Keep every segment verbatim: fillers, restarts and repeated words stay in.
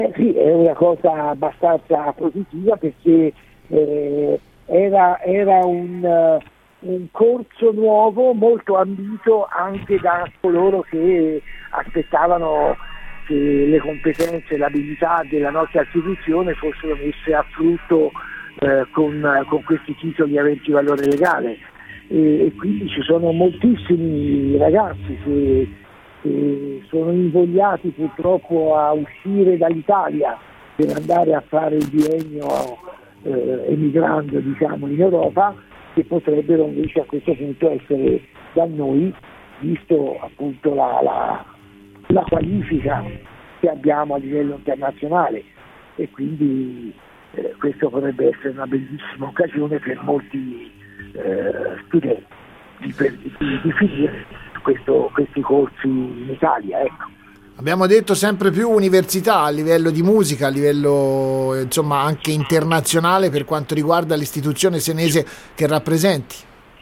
Eh sì, è una cosa abbastanza positiva perché eh, era, era un, uh, un corso nuovo molto ambito anche da coloro che aspettavano che le competenze e l'abilità della nostra istituzione fossero messe a frutto eh, con, con questi titoli aventi valore legale. E, e quindi ci sono moltissimi ragazzi che, che sono invogliati purtroppo a uscire dall'Italia per andare a fare il biennio eh, emigrando diciamo in Europa, che potrebbero invece a questo punto essere da noi, visto appunto la, la, la qualifica che abbiamo a livello internazionale, e quindi eh, questo potrebbe essere una bellissima occasione per molti eh, studenti di, di, di finire questo, questi corsi in Italia. Ecco. Abbiamo detto sempre più università a livello di musica, a livello insomma anche internazionale per quanto riguarda l'istituzione senese che rappresenti.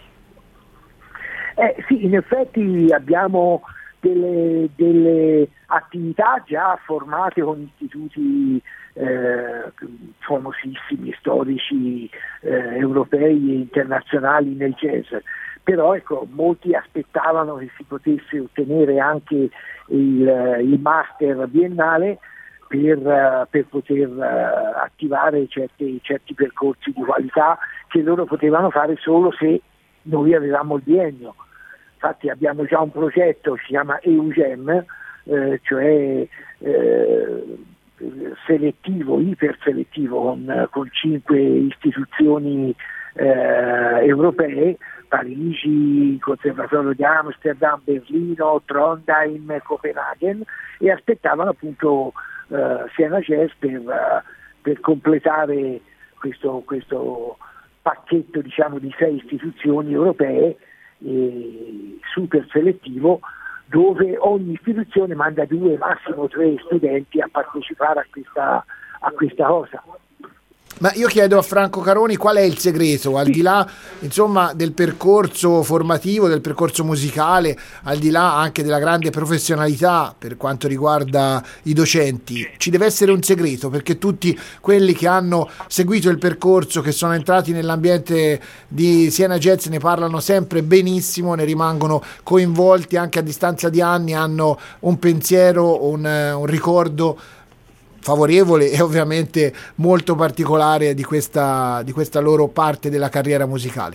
Eh, sì, in effetti abbiamo delle, delle attività già formate con istituti eh, famosissimi, storici, eh, europei e internazionali nel jazz. Però ecco, molti aspettavano che si potesse ottenere anche il, il master biennale per, per poter uh, attivare certi, certi percorsi di qualità che loro potevano fare solo se noi avevamo il biennio. Infatti abbiamo già un progetto, si chiama EUGEM, eh, cioè eh, selettivo, iperselettivo, con, con cinque istituzioni eh, europee, Parigi, Conservatorio di Amsterdam, Berlino, Trondheim, Copenaghen, e aspettavano appunto uh, Siena Jazz per, uh, per completare questo, questo pacchetto diciamo di sei istituzioni europee eh, super selettivo, dove ogni istituzione manda due, massimo tre studenti a partecipare a questa, a questa cosa. Ma io chiedo a Franco Caroni qual è il segreto, al di là insomma del percorso formativo, del percorso musicale, al di là anche della grande professionalità per quanto riguarda i docenti. Ci deve essere un segreto, perché tutti quelli che hanno seguito il percorso, che sono entrati nell'ambiente di Siena Jazz, ne parlano sempre benissimo, ne rimangono coinvolti anche a distanza di anni, hanno un pensiero, un, un ricordo favorevole e ovviamente molto particolare di questa, di questa loro parte della carriera musicale.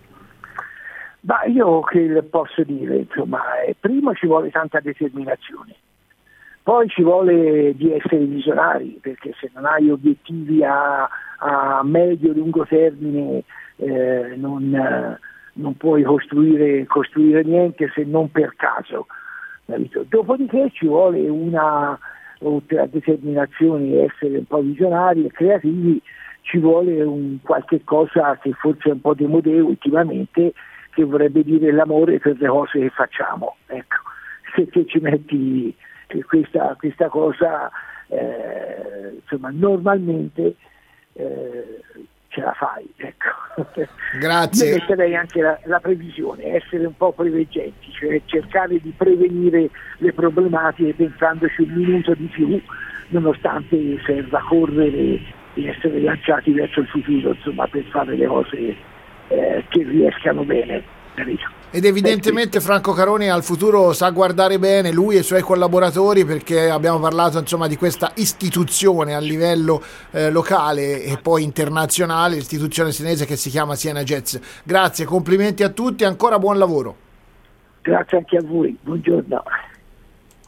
Ma io che posso dire, insomma, prima ci vuole tanta determinazione, poi ci vuole di essere visionari, perché se non hai obiettivi a, a medio-lungo termine eh, non, non puoi costruire, costruire niente se non per caso. Dopodiché ci vuole una, oltre a determinazione e essere un po' visionari e creativi, ci vuole un qualche cosa che forse è un po' demodé ultimamente, che vorrebbe dire l'amore per le cose che facciamo. Ecco, se te ci metti questa, questa cosa, eh, insomma, normalmente eh, ce la fai. Ecco. Grazie. Io metterei anche la, la previsione, essere un po' preveggenti, cioè cercare di prevenire le problematiche pensandoci un minuto di più, nonostante serva correre e essere lanciati verso il futuro, insomma, per fare le cose eh, che riescano bene. Ed evidentemente Franco Caroni al futuro sa guardare bene, lui e i suoi collaboratori, perché abbiamo parlato insomma di questa istituzione a livello eh, locale e poi internazionale, l'istituzione senese che si chiama Siena Jazz. Grazie, complimenti a tutti, ancora buon lavoro. Grazie anche a voi, buongiorno.